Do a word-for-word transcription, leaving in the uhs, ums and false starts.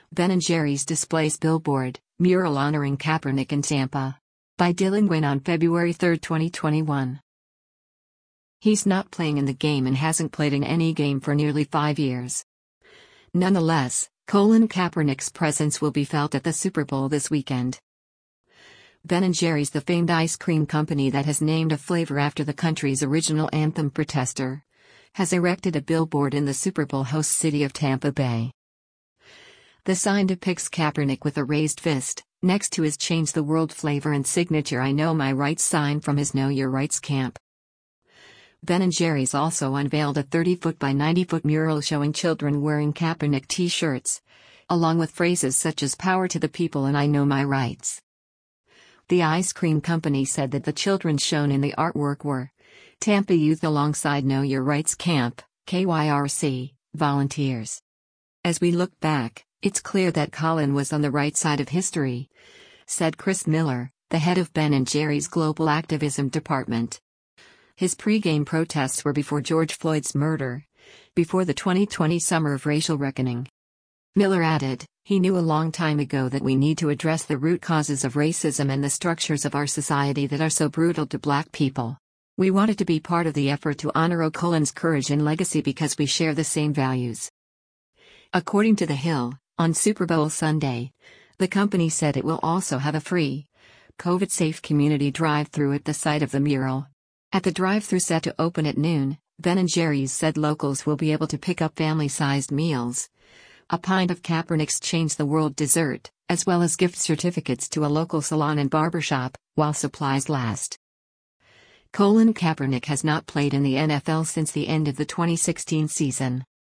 Ben and Jerry's displays billboard, mural honoring Kaepernick in Tampa. By Dylan Nguyen on February third, twenty twenty-one. He's not playing in the game and hasn't played in any game for nearly five years. Nonetheless, Colin Kaepernick's presence will be felt at the Super Bowl this weekend. Ben and Jerry's, the famed ice cream company that has named a flavor after the country's original anthem protester, has erected a billboard in the Super Bowl host city of Tampa Bay. The sign depicts Kaepernick with a raised fist, next to his Change the World flavor and signature I Know My Rights sign from his Know Your Rights camp. Ben and Jerry's also unveiled a thirty foot by ninety foot mural showing children wearing Kaepernick t-shirts, along with phrases such as Power to the People and I Know My Rights. The ice cream company said that the children shown in the artwork were Tampa youth alongside Know Your Rights Camp, K Y R C, volunteers. As we look back, it's clear that Colin was on the right side of history, said Chris Miller, the head of Ben and Jerry's Global Activism Department. His pre-game protests were before George Floyd's murder, before the twenty twenty summer of racial reckoning. Miller added, he knew a long time ago that we need to address the root causes of racism and the structures of our society that are so brutal to black people. We wanted to be part of the effort to honor Colin's courage and legacy because we share the same values. According to The Hill, on Super Bowl Sunday, the company said it will also have a free, COVID-safe community drive-thru at the site of the mural. At the drive-thru set to open at noon, Ben and Jerry's said locals will be able to pick up family-sized meals, a pint of Kaepernick's Change the World dessert, as well as gift certificates to a local salon and barbershop, while supplies last. Colin Kaepernick has not played in the N F L since the end of the twenty sixteen season.